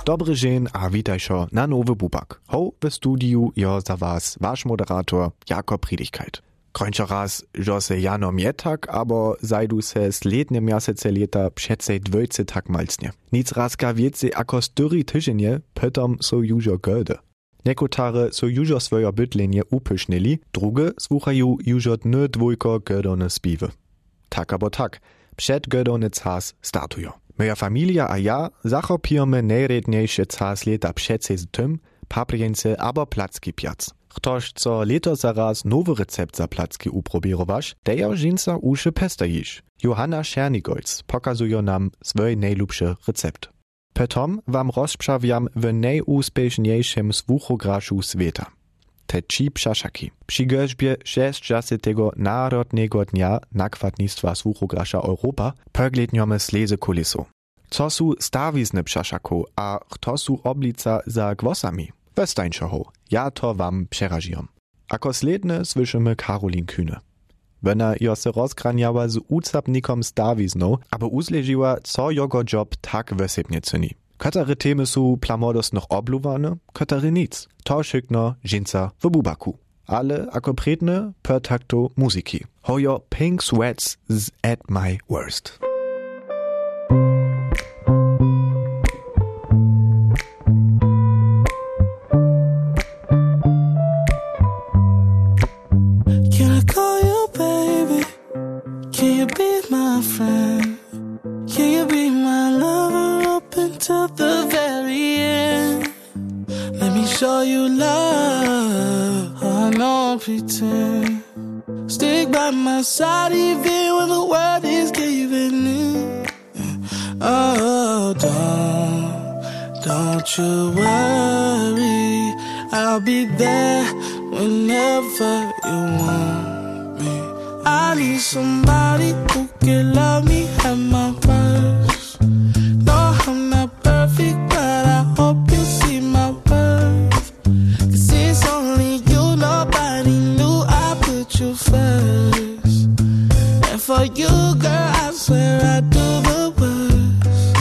Dobry dzień, a witajszo na Nowy Bubak. Ho w studiu jo za was wasz moderator Jakob Riedigkeit. Kończę raz, że se jano mietak, abo zajdu se sledne miasece leta přece dwojce tak malcnie. Nic razka wiece ako styri tydzienie, pytom so jużo gölde. Nekotare so jużo swoje bytlenie upysznili, drugie słuchają jużo dny dwójko gödone spiwy. Tak abo tak, przed gödone cas startujo. Moja familia a ja zachopijemy najredniejsze cas leta přece z tym, paprience abo placki piac. Ktoś, co leto zaraz nowy recept za placki uprobierowasz, deja żinca uszy pestajisz. Johanna Schernigolz pokazuje nam swój najlubszy recept. Potom wam rozprzawiam w najúspěšniejszym słuchograszu świata. Te 3 pszaszaki. Przy grzbie 60. Narodnego Dnia Nakładnictwa Słuchograsza Europa pogledniemy sleze kulisu. Co su stawizny pszaszaku, a kto su oblica za głosami? Westańczoho, ja to wam przerażiam. Ako sledne słyszymy Karolin Kühne. Wena jo se rozkranjała z ucapnikom stawizną, aby uzležiła, co jego job tak wysepnie cyni. Katary temy su plamodos noch obluwane, katary nic. To szykno żinca w bubaku. Ale ako predne per takto muziki. Hojo Pink Sweats z At My Worst. Till the very end, let me show you love. I don't pretend. Stick by my side even when the world is giving in. Oh, don't you worry. I'll be there whenever you want me. I need somebody who can love me at my worst. I'm not perfect, but I hope you see my worth. 'Cause it's only you, nobody knew I put you first. And for you, girl, I swear I do the worst.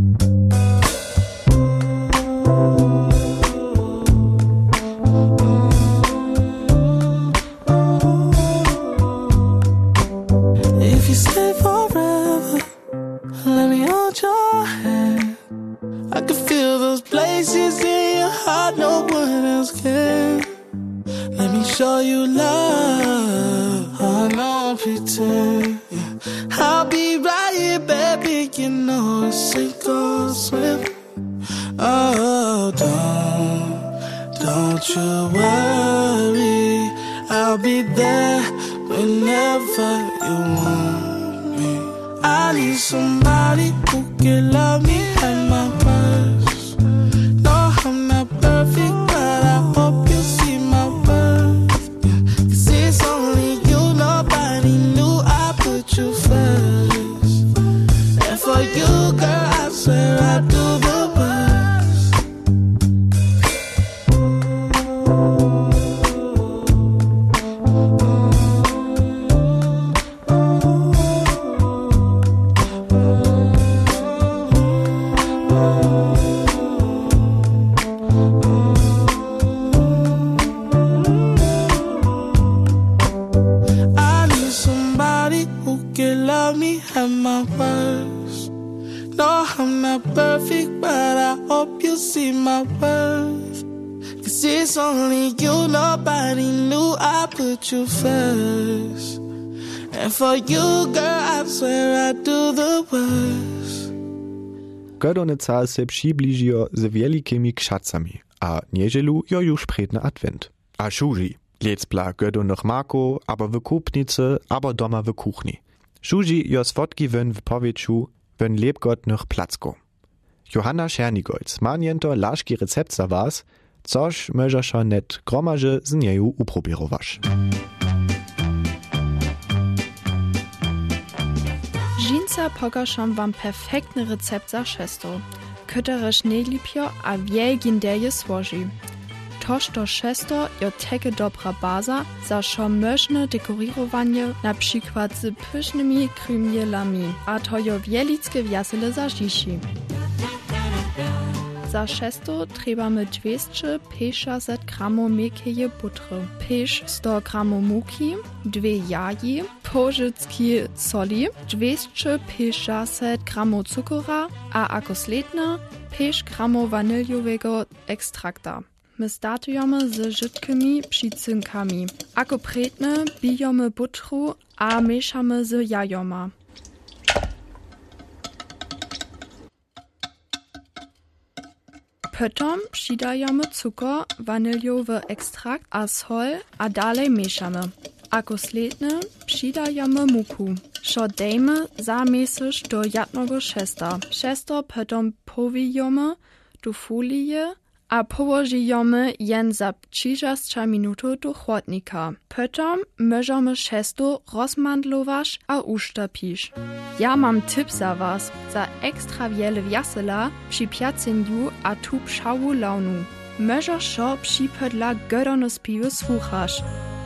If you stay forever, let me hold your hand. I can feel those places in your heart no one else can. Let me show you love. I don't pretend. Yeah. I'll be right here, baby. You know it's sink or swim. Oh, don't you worry. I'll be there whenever you want me. I need somebody who can love me at my worst. No, I'm not perfect, but I hope you see my worth. Yeah. 'Cause it's only you, nobody knew I put you first. And for you, girl, I swear I do the worst. At my worst. No, I'm not perfect, but I hope you see my worth. 'Cause it's only you, nobody knew I put you first. And for you, girl, I swear I do the worst. Gödone cal se přibližijo z wielkimi kszacami, a niedzielu jo już predne advent. A šuži, lecpla gödonych mako, abo w kupnicy, abo doma w kuchni. Šuži jo swodki wyn w powieczu, wyn lebgotnych placko. Johanna Schernigolz ma niento laszki recept za was, což możesz net gromaže z nieju uprobierowasz. Žinca pokażam wam perfektny recept za šesto, ktoreż najlipio a wielgin derje złoży. Toż to šesto jo teke dobra baza za šo možne dekorirowanie, na przykład z pysznymi krymjelami, a to jo wielickie wiasele za žiši. Za šesto trebamy 250 gramów miękkiej butry, 100 gramów muki, 2 jaji, pożycki soli, 250 gramów cukora, a ako sledne 5 gramów waniliowego ekstrakta. My startujemy z żydkimi przycynkami. Ako predne bijemy butru a mieszamy z jajoma. Potom przydajemy cukor, waniliowy ekstrakt a sol, a dalej mieszamy. Ako sledne przydajemy muku. Šo dejmy zamieszysz do jednego šesta. Šesto potom powijemy do folie a położyjemy jen za 30 minut do chłodnika. Potom możemy šesto rozmandlować a usztapisz. Ja mam tip za was, za ekstra wiele wjasela przy piaceniu a tu pszału launu. Możesz šo przypodla godone spiwy słuchasz.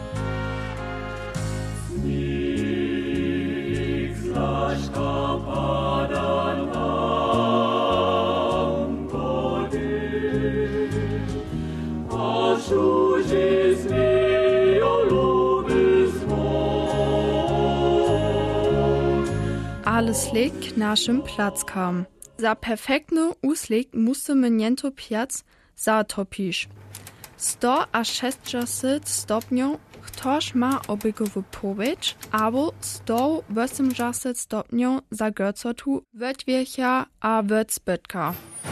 Alles liegt naszym plackam. Za perfektny uslik musimy niento piec zatopić. 100 a 60 stopniów ktoś ma obiegowy powietrz, albo 180 stopniów za gototu wodwiecha a wodzbytka.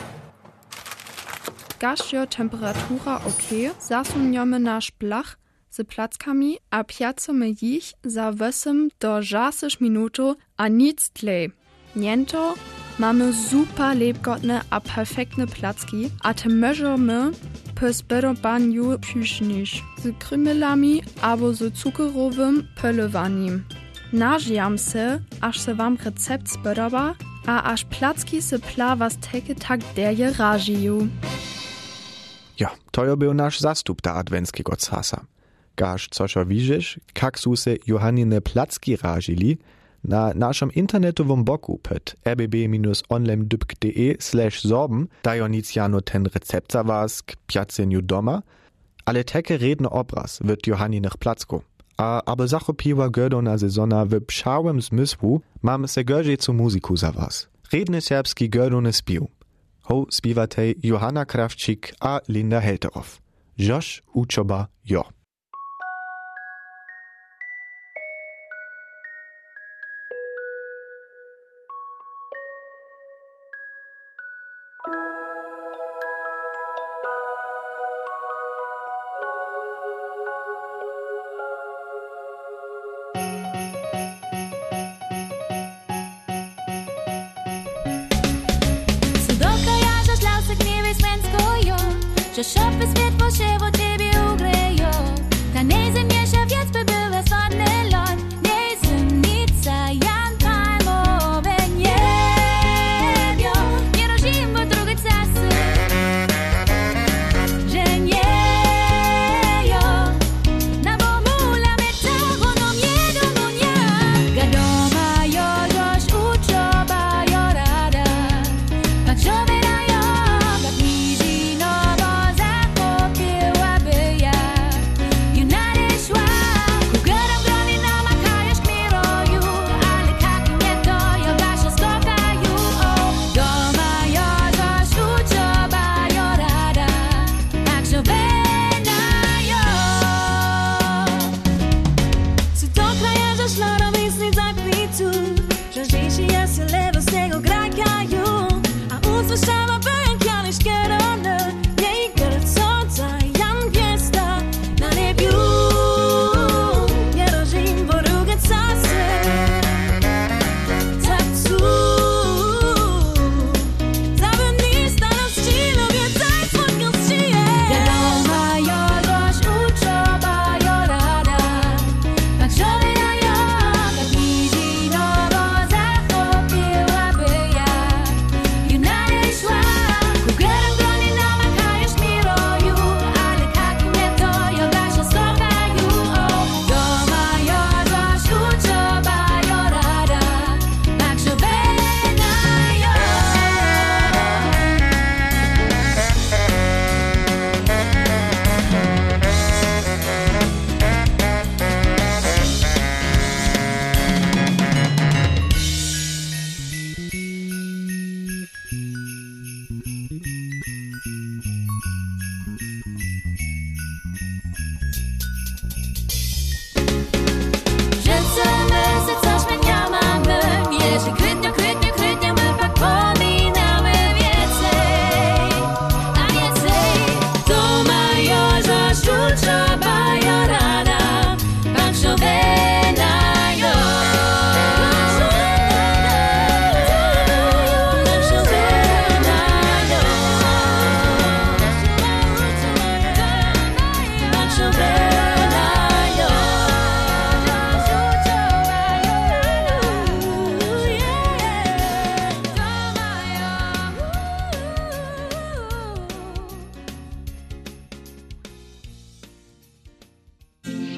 Gaścio temperatura ok, zasuniemy nasz blach z plackami a piecimy ich za 8 do 60 minut a nic tlej. Niento mamy super lebgotne a perfektne placki, a te możemy po zbieraniu przynieść z krymelami albo z cukrowym polewaniem. Nażijam se, aż se wam recept spodoba, a aż placki se pla was teke tak derje rażiju. Ja, to był nasz zastup da adventskiego casa. Gaż cośo widzisz, kak su se Johannine placki rażili, na naszym internetowym boku pod rbb-onlinedypk.de/sorben dają nic jano ten recept za was k piaceniu doma, ale teke redny obraz wird Johanninych placku. A aby zachopiła godona sezona w pszałym zmysłu, mam se gorzecu muzyku za was. Redny serbski godony spił. Ho spiewatej Johanna Krawczyk a Linda Helterow. Josh uczoba jo. Że szopy światło się w ciebie ugreją. Ta najzemniejsza wiec by była swodny lot. Najzemnica Jan Palmowe niebio. Nie rożim, bo drugie czasy. Że nie jo. Na bomula metago no miedo no nie. Gadoma jo joż uczoba jo rada. Tak żowe na jo, tak nizi no.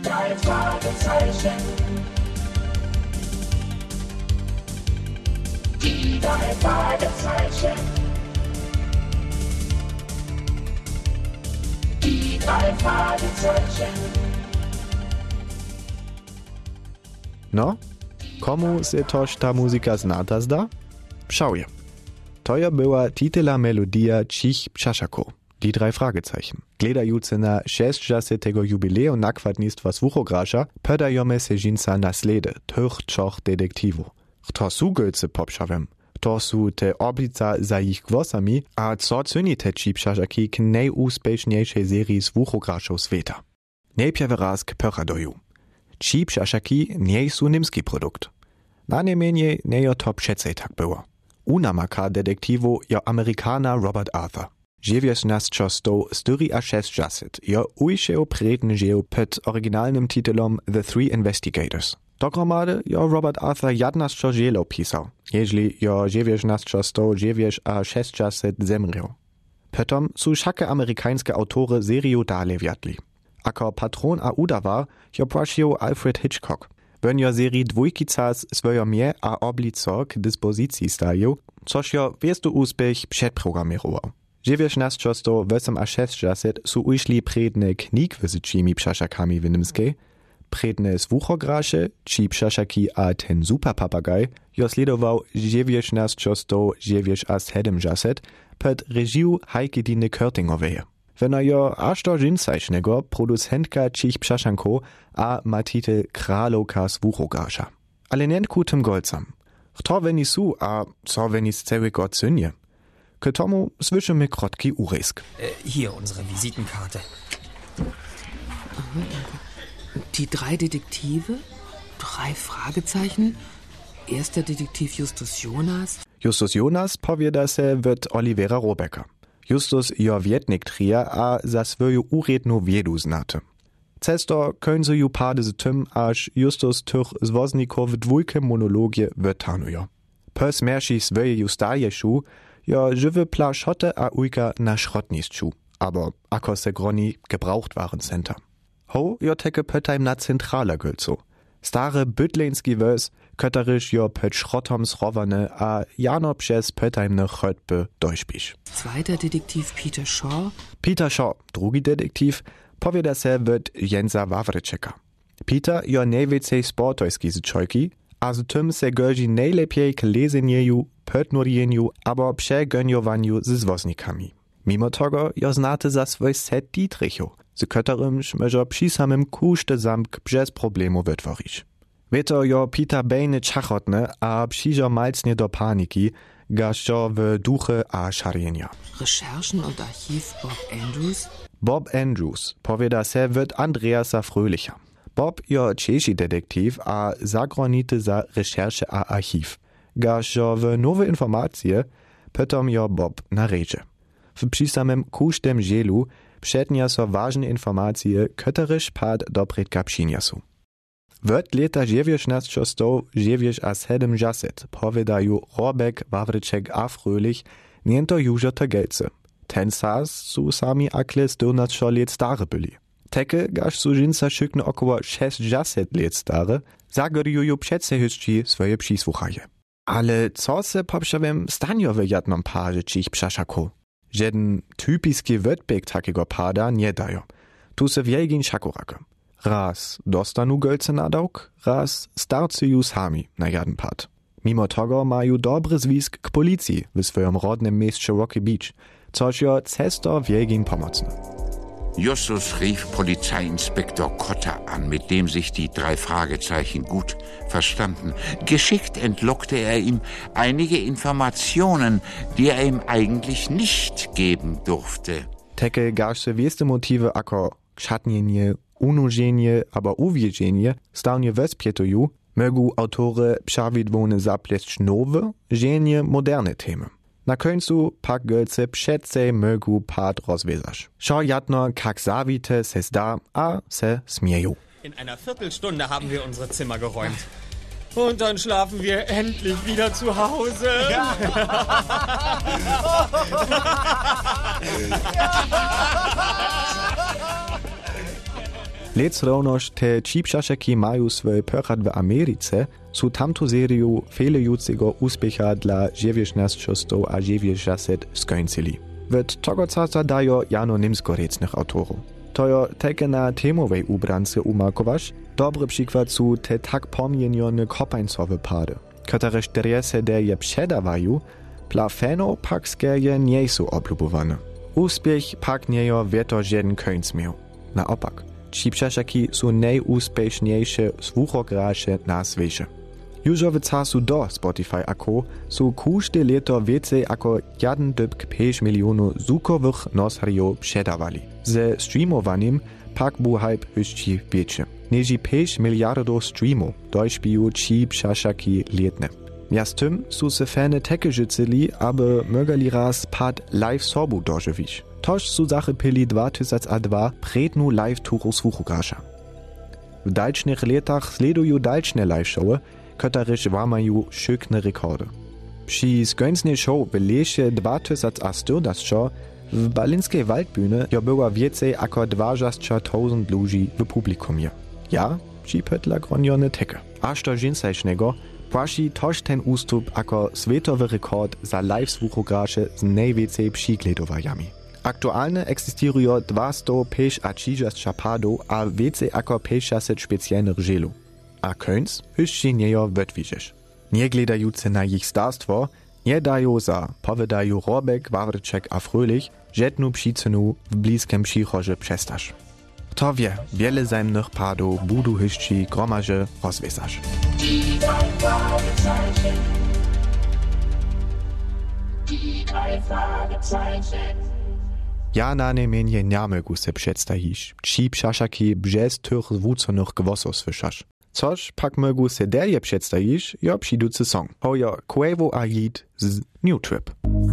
drei Fragezeichen. Die drei Fragezeichen. Die drei Fragezeichen. No, komu se toż ta muzyka znata zda? Schau je. To była titula melodia Cich Pszaszako. Die drei Fragezeichen. Gledające na 60. jubileum nakładnictwa Słuchograsza, podajemy se żinca na slede tych trzech detektywów. To są gölce popszawem. To są te oblica za ich głosami, a co czyni te Cich Pszaszaki k najúspešniejszej serii Słuchograszów świata. Najpierw raz k poradoju. Cich Pszaszaki nie są niemski produkt. Na niemienie nie to przecej tak było. Unamaka detektivu jo Amerikana Robert Arthur. 1964 jo ujšeł predny žeł pod oryginalnym titulom The Three Investigators. Dohromady jo Robert Arthur 11 želov pisał, jeśli jo 1960 zemrał. Potom su všake amerykańskie autory seriu dalej wiatli. Ako patron a udawa jo płacił Alfred Hitchcock. Wenn jo serii dwójkicas swojo mie a oblico k dyspozycji stają, což jo wiestu úspech předprogramował. 1968 su ujšli predne knig z Cimi Pszaszakami w Niemskiej, predne Słuchograsze, Cich Pszaszaki a ten super papagaj jo sledował 1970 pod režiu Heike-Dine Körtingowej. Wena jo aż do żinzajsznego producentka Cich Pszaszanko a ma titel Kralowka Słuchograsza. Ale nentku tym golcam. Kto weni su, a co weni z całego cynie? K tomu słyszymy krótki urysk. Hier unsere Visitenkarte. Die drei Detektive? Drei Fragezeichen? Erster Detektiv Justus Jonas? Justus Jonas powiada se wird Olivera Robecker. Justus jo Vietnik trija, a za swoju urednu wiedu znate. Cesto końcu ju pade z tym, aż Justus tych zwozników w dwójkę monologie wytanujo. Pes merši swoje justajeszu, jo żywy plaszote a ujka na szrotnisczu, aber ako se groni Gebrauchtwarencenter. Ho jo teke pötajm na centrala gölcu. Stare bytleński wös, köterisch jo pöt schrotom srowane, a jano przez pötajmne chötbe durchspisch. Zweiter Detektiv Peter Shaw? Peter Shaw, drugi detektiv, powiada se wird Jensa Wawryczeka. Peter jo najwięcej sportojski z czojki, a z tym se gorzy najlepiej k lezenieju, pötnurieniu, abo przegoniowaniu z zwoznikami. Mimo tego jo znate za swój set Dietrichu, z którym może przy samym kuszte zamk bez problemu wytworzyć. Weto jo Peter bejny czachotne, a przyjrzał malcnie do paniki, gaścio w duchy a szarienia. Recherchen und Archiv Bob Andrews? Bob Andrews powiada se wird Andreasa Fröhlicher. Bob jo czeski detektiv a zagronity za recherche a archiv. Gaścio w nowe informacje, potom jo Bob nareče. W przysamym kusztem żelu przednia so ważne informacje, któreż pad do predka przynia su. Wot leta 1970 powiedaju Robek, Wawryczek a Fröhlich niento jużo tegelce. Ten sas su sami akle 14 let stare byli. Teke gaż su żinca szykno około 60 let stare, zagoriuju przedsehyszci swoje przysłuchaje. Ale co se poprzewem stanio w jednom parze Cich Pszaszako? Jeden typiski wodbeg takiego pada nie dajo. Tu se wielgin szakorakę. Raz dostanu gölce na dałk, raz starcuju sami na jeden pad. Mimo tego mają dobry zwisk k policji w swoim rodnym mieście Rocky Beach, což jo cesto wielgin pomocne. Justus rief Polizeiinspektor Kotter an, mit dem sich die drei Fragezeichen gut verstanden. Geschickt entlockte er ihm einige Informationen, die er ihm eigentlich nicht geben durfte. Teke gašse wieste motive ako kšatnjenje, unuženje, aber uwieženje stawnie wespietuju, mögu autore przawidłowne zapleść nowe, ženje moderne temy. Na końcu pak gölce przedcej mögu pad rozwiązać. Scho jadno kak zawite se zda, a se smieju. In einer Viertelstunde haben wir unsere Zimmer geräumt. Und dann schlafen wir endlich wieder zu Hause. Ja. Lec równoż te chipszaszeki mają swój pörad w Ameryce, są tamtą serię fehlejucego úspěcha dla 19 a 90 skończyli. Wet tego czasu dają jano niemskorecnych autorów. To jo teke na temowej ubrance umarkować, dobry przykład są te tak pomienione kopańcowe pary, które derese derje przedawają, dla fanów pak skerje nie są oblubowane. Úspěch pak nie jo wieto żaden końc miał. Naopak, chipszaszeki są najúspěšniejsze słuchogracze na świecie. Już w czasu do Spotify ako są każde leto więcej ako 1,5 milionu zvukowych nosariów przedawali. Ze streamowaniem pak był hype jeszcze większy. Nieży 5 miliardów streamów dośpiją chipszaszeki letne. Miast tym są se fany takie życzyli, aby mogli raz pad live sobu dożywić. Toż są zachypili 2002 prednu live turu słuchograča. W dalszych latach sledują dalsze live showy, które łamają szykne rekordy. Przy skończnej show w lesie 2014 w Berlinskiej Waldbühne była więcej ako 20,000 ludzi w publikumie. Ja przypytla gronione teke. Aż do dzięsajsznego płaci toż ten ústup ako svetowy rekord za live słuchogracze z najwięcej przykledowajami. Aktualnie egzystują 250 padów, a więcej ako 50 specjalnych żelu. A końc jeszcze nie jo wytwiżysz. Nie gledający na ich starstwo, nie dają za, powiadają Robek, Wawryczek a Fröhlich, żadną przyczynu w bliskim przychodzie przestasz. Kto wie, wiele zajemnych padów budu jeszcze gromaże rozwieszasz. Die drei Fragezeichen. Ja na nie mienie nie mogę se przedstawić. Chipszaszeki bez tych zwróconych głosów słyszasz. Coż pak mogę se derje przedstawić, jo przyducy song. Hojo Quavo a Yeet z New Trip.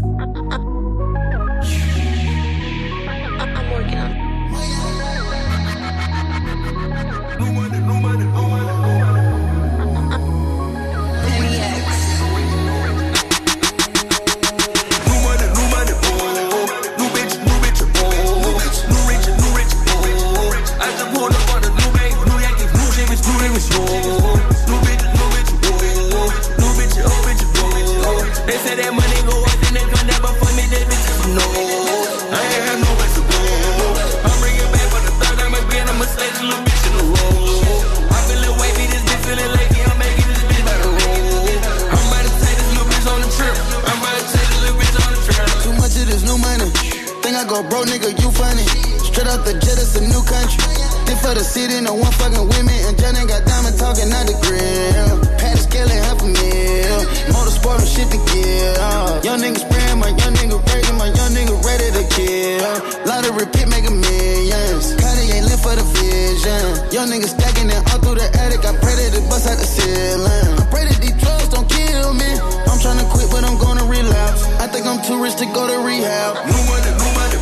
Bro, nigga, you funny. Straight out the jet, it's a new country. Did for the city, no one fucking with me. And Johnny got diamond talking out the grill. Pat scaling $500,000. Motorsport and shit to kill. Young nigga spraying, my young nigga raising, my young nigga ready to kill. Lottery pit making millions. Cardi ain't live for the vision. Young nigga stacking it all through the attic. I pray that it bust out the ceiling. I pray that these drugs don't kill me. I'm trying to quit, but I'm gonna relapse. I think I'm too rich to go to rehab. New money, new money.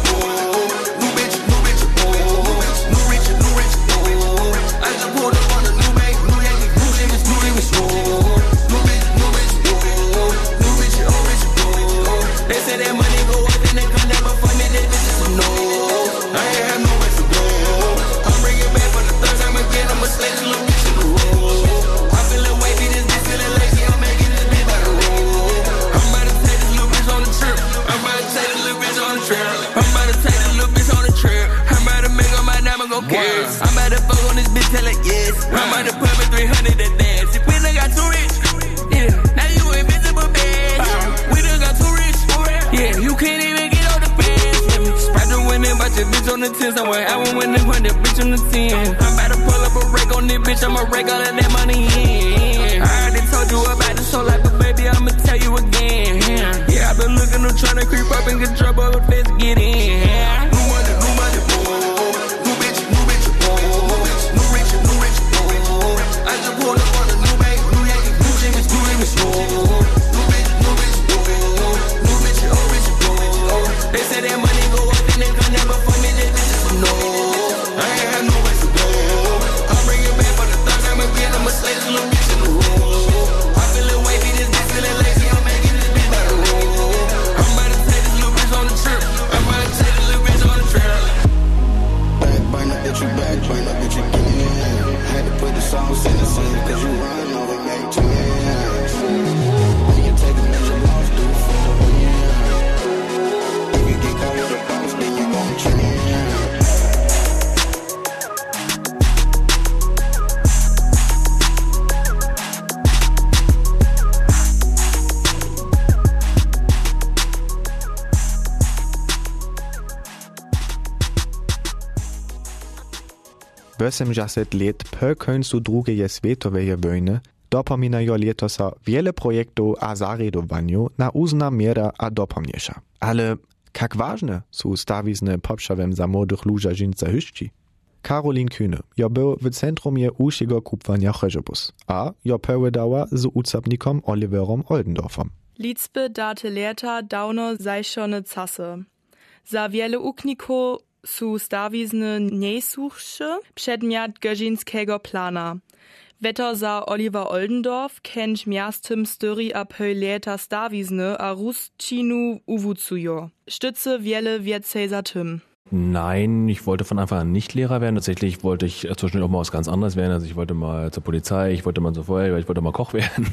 I'm about to fuck on this bitch, tell her yes. I'm about to put me 300 to dance. If we done got too rich, yeah. Now you invisible, bitch. We done got too rich, yeah. You can't even get on the fence. Sprite the winning, but your bitch on the 10 somewhere. I won't win the 100, bitch on the 10. I'm about to pull up a rake on this bitch. I'ma rake all of that money in. I already told you about this whole life, but baby, I'ma tell you again. Yeah, I've been looking to trying to creep up and get trouble, but let's get in. New money, I just pulled up on a new bank, new Yankee, new Jimmy's, new Jimmy's, new bitch, oh bitch, oh. They say that money go up and they can never find me, that bitch is no. I ain't had no way to go. I'll bring it back for the third time again, I'ma slay this little bitch in the room. I feeling wavy, this bitch feeling lazy, I'm making this bitch by the roll. I'm about to take this little bitch on the trip. I'm about to take this little bitch on get you back, bring that bitch again. Had to put the sauce in the sink, cause you run over back to me. We can take a measure loss, do it for the win. If you get caught with a boss, then you gon' trend. W 80 let po końcu II światowej wojny dopominają letosa wiele projektów a zaredowaniu na uzna miera a dopomniejsza. Ale jak ważne są stawizny poprzewem za młodych ludzi żynca hyszci? Karolin Kühne, ja był w centrum je usiego kupwania chrzebus, a ja powiedziała z ucapnikom Oliverom Oldendorfom. Liczby daty leta dawno zajszone czasy. Za wiele ukników są stawizny najsuchsze przedmiot gorzynskiego plana. Wetter za Oliver Oldendorf kennt miastem 4,5 leta stawizny a Rustchinu uwucujo. Stütze wiele więcej za tym. Nein, ich wollte von Anfang an nicht Lehrer werden. Tatsächlich wollte ich zwischendurch auch mal was ganz anderes werden. Also ich wollte mal zur Polizei, ich wollte mal zur Feuerwehr, ich wollte mal Koch werden.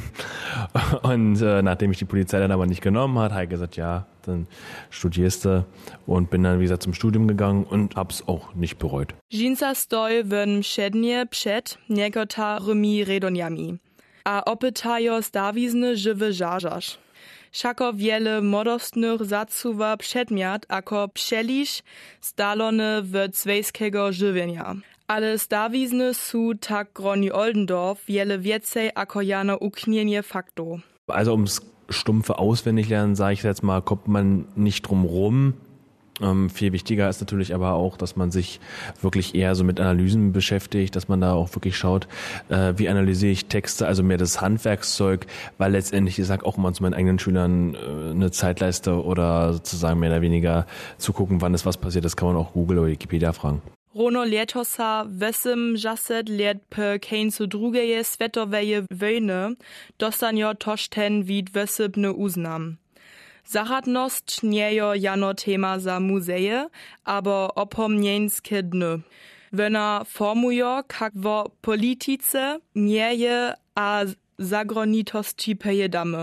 Und nachdem ich die Polizei dann aber nicht genommen hat, habe ich gesagt, ja, dann studierst du. Und bin dann, wie gesagt, zum Studium gegangen und hab's auch nicht bereut. Dżinsa stoi w przednie przed niektórymi redoniami. A opytajo stawizny żywy żarzasz. Szako wiele modostnych zacuwa przedmiot ako przelisz stalony w zwejskiego żywienia. Ale stawizny są tak groni Oldendorf wiele więcej ako jano uknienie faktu. Also ums stumpfe Auswendiglernen, sage ich jetzt mal, kommt man nicht drum rum. Viel wichtiger ist natürlich aber auch, dass man sich wirklich eher so mit Analysen beschäftigt, dass man da auch wirklich schaut, wie analysiere ich Texte, also mehr das Handwerkszeug, weil letztendlich, ich sage auch immer zu meinen eigenen Schülern, eine Zeitleiste oder sozusagen mehr oder weniger zugucken, wann ist was passiert, das kann man auch Google oder Wikipedia fragen. Rono letosa wesem jaset let pe keńcu drugiej światowej wojny dostanio tożten wid wesybny uznam. Zaradność niejo jano tema za muzeje, aber opomnieńskie dny. Wena formujo, kak wo polityce mieje a zagronitości pejedamy.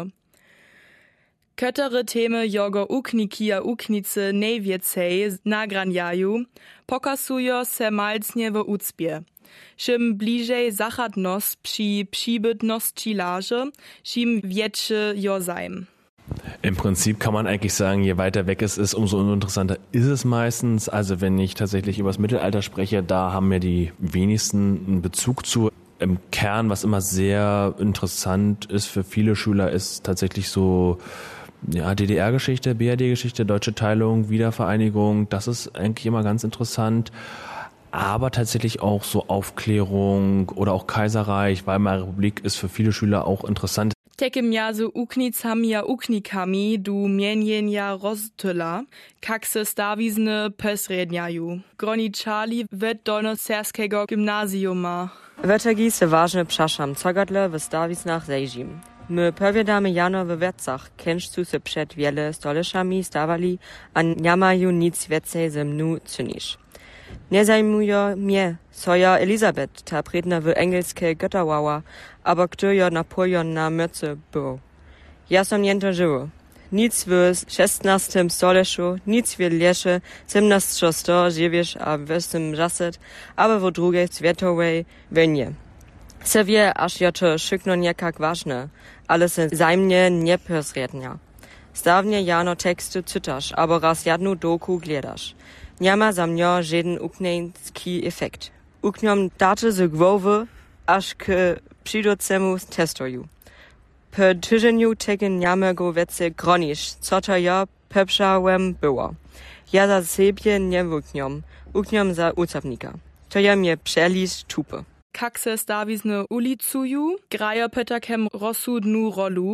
Kötere temy jogo ukniki a uknicy najwięcej nagranjaju, pokazujo se malcnie w ucpie. Czym bliżej zachadnost przy przybytności laże, czym większy jo zajm. Im Prinzip kann man eigentlich sagen, je weiter weg es ist, umso uninteressanter ist es meistens. Also wenn ich tatsächlich über das Mittelalter spreche, da haben mir die wenigsten einen Bezug zu. Im Kern, was immer sehr interessant ist für viele Schüler, ist tatsächlich so DDR-Geschichte, BRD-Geschichte, Deutsche Teilung, Wiedervereinigung. Das ist eigentlich immer ganz interessant. Aber tatsächlich auch so Aufklärung oder auch Kaiserreich, Weimarer Republik ist für viele Schüler auch interessant. Tekem ja so uknicami a uknikami du mienjenja roztyla, kak se stawizny pesredniaju. Groniczali wet dolnoserskiego gimnazjuma. Wetegi se ważne przaszam cogadle w stawiznach zejzim. My powiadamy jano w wecach, kężcu se przed wiele stoleszami stawali, a nie mają nic więcej ze mną czynisz. Nie zajmują mnie, soja Elisabeth, ta predna w engelskie Götterwała, aber kto jo Napoleon na mörce był. Ja som jento żyło. Nic w XVI stoleszu, nic w lesze 17 dziewięć a w 80, aber w drugiej światowej wojnie. Se wie, aż jo to szykno niekak ważne, ale se zajmnie nie posrednia. Stawnie jano teksty czytasz, aber raz jedną doku gledasz. Nie ma za mnie żaden uknieński efekt. Ukniom daty z głowy, aż k przydocemu testoju. Po tydzieniu tego nie mogę więcej gronić, co to ja peprzałem było. Ja za siebie nie ukniom za ucapnika. To ja mnie przelisz tupy. Kak se stawizny ulicuju, graja petakem rozsudnu rolu,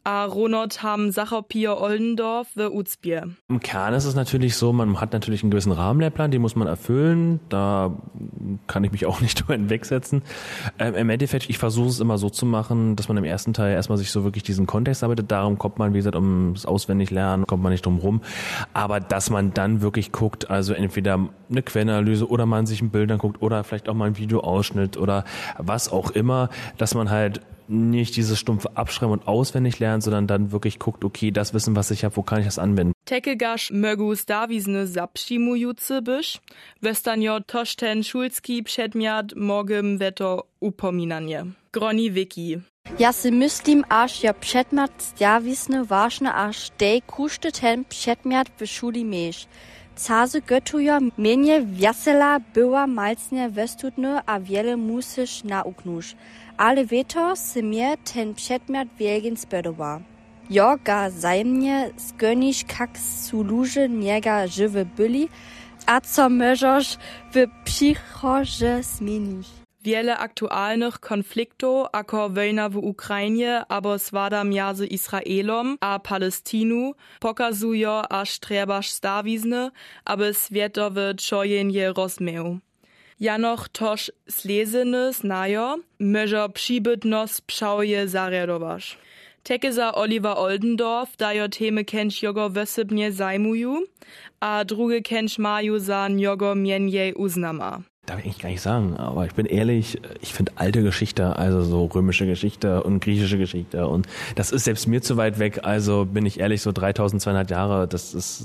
a Ronald ham Sachopier Oldendorf w Uzbier. Im Kern ist es natürlich so, man hat natürlich einen gewissen Rahmenlehrplan, den muss man erfüllen. Da kann ich mich auch nicht drüber hinwegsetzen. Im Endeffekt, ich versuche es immer so zu machen, dass man im ersten Teil erstmal sich so wirklich diesen Kontext arbeitet. Darum kommt man, wie gesagt, ums Auswendiglernen, kommt man nicht drum rum. Aber dass man dann wirklich guckt, also entweder eine Quellenanalyse oder man sich ein Bild anguckt oder vielleicht auch mal ein Videoausschnitt oder was auch immer, dass man halt nicht dieses stumpfe Abschreiben und auswendig lernen, sondern dann wirklich guckt, okay, das Wissen, was ich habe, wo kann ich das anwenden? Tekegash mögus Dawisne Zapschimujuce byś, westanjo Toszten Schulski przedmiot mogem weto upominanie. Groni Wiki. Ja si myslím, až ja předmět zjavisne vážne až tej kušte ten předmět v šuli měš. Cazy götuja mienie wiesela była malcnie westudne a wiele musisz nauknusz. Ale wieczor se mnie ten przedmiot wielgin spodoba. Jo ga zajemnie zgonisz kak su luże niega żywe byli, a co możesz w przychodze zmienić. Wiele aktualnych konfliktów, ako wojna w Ukrainie, abo swada między Izraelom a Palestinu, pokazują, aż trzebaż stawizny, aby światowe czojenie rozmiał. Janoch toż slezeny znajo, może przybytność pszauje zariadoważ. Teke za Oliver Oldendorf dajo temy kenč jogo wesybnie zajmuju, a druge kenč maju za njogo mienje uznama. Darf ich eigentlich gar nicht sagen, aber ich bin ehrlich, ich finde alte Geschichte, also so römische Geschichte und griechische Geschichte und das ist selbst mir zu weit weg, also bin ich ehrlich, so 3200 Jahre, das ist...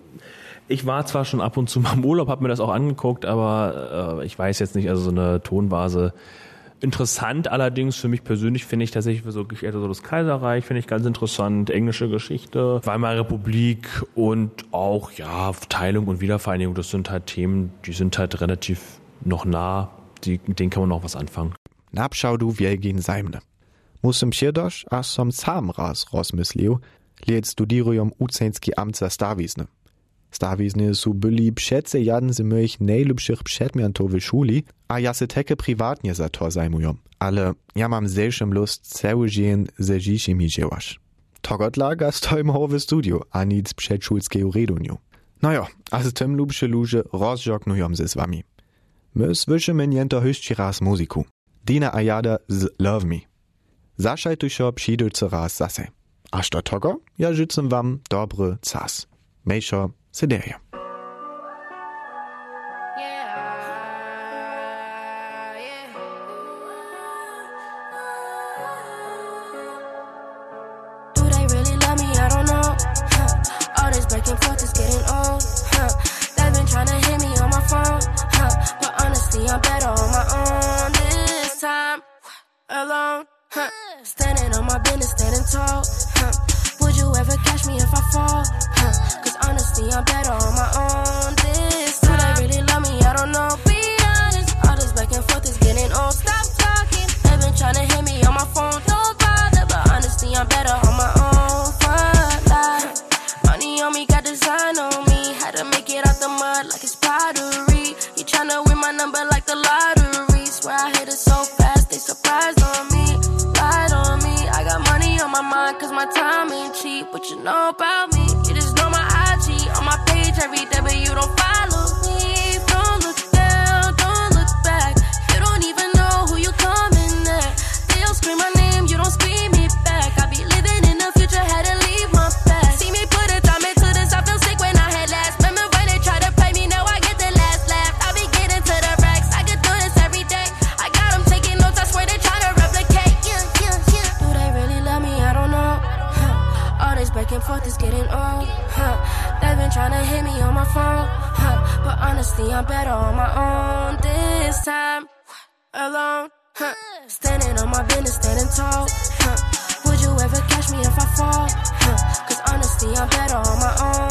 Ich war zwar schon ab und zu mal im Urlaub, habe mir das auch angeguckt, aber ich weiß jetzt nicht, also so eine Tonvase... Interessant allerdings für mich persönlich finde ich tatsächlich so das Kaiserreich finde ich ganz interessant, englische Geschichte, Weimarer Republik und auch ja Teilung und Wiedervereinigung, das sind halt Themen, die sind halt relativ noch nah, mit denen kann man noch was anfangen. Napschau du wielgin zajmne. Musím předož, až som sám raz rozmyslil, liet studirujem ucenski amt za stawizny. Stawizny su byli přece jeden z mojich najlepszych przedmiotów w szuli, a ja se teke prywatnie za to zajmuję. Ale ja mam zejszym lust cały dzień ze dziśimi dziełasz. Togodlaga stojim w studiu, a nic przedszulskiego reduniu. No jo, a z tym lubsze ludzie rozżoknują ze z wami. My słyszymy niento jeszcze raz muzyku. Dina Ayada z Love Me. Zaszajtuj się przydulce raz zase. Aż do tego ja życzę wam dobry czas. Mejszo Sedeja. Do they really love me? I don't know. All this back and forth is getting old. They've been trying to hit me on my phone. But honestly, I'm better on my own this time. Alone. Standing on my business, standing tall. Would you ever catch me if I fall? Cause honestly, I'm better on my own this time. Do they really love me? I don't know. Be honest. All this back and forth is getting old. Stop talking. They've been trying to hit me on my phone. Don't bother. But honestly, I'm better on my own. Front line. Money on me, got design on me. Had to make it out the mud like it's pottery. You tryna win my number like the lottery. Swear I hit it so fast, they surprised on me. Lied on me. I got money on my mind cause my time ain't cheap. What you know about me? You just know my IG on my page every day, but you don't follow me. Don't look down, don't look back. You don't even know who you coming at. They'll scream my name, you don't scream it back. I be living in the future, had to leave my past. See me put a time into this, I feel sick when I had last. Remember when they tried to play me, now I get the last laugh. I be getting to the racks, I could do this every day. I got them taking notes, I swear they trying to replicate. Do they really love me? I don't know. All this back and forth is getting old. They've been trying to hit me on my phone. But honestly, I'm better on my own this time. Alone. Standing on my business, standing tall. Would you ever catch me if I fall? Cause honestly, I'm better on my own.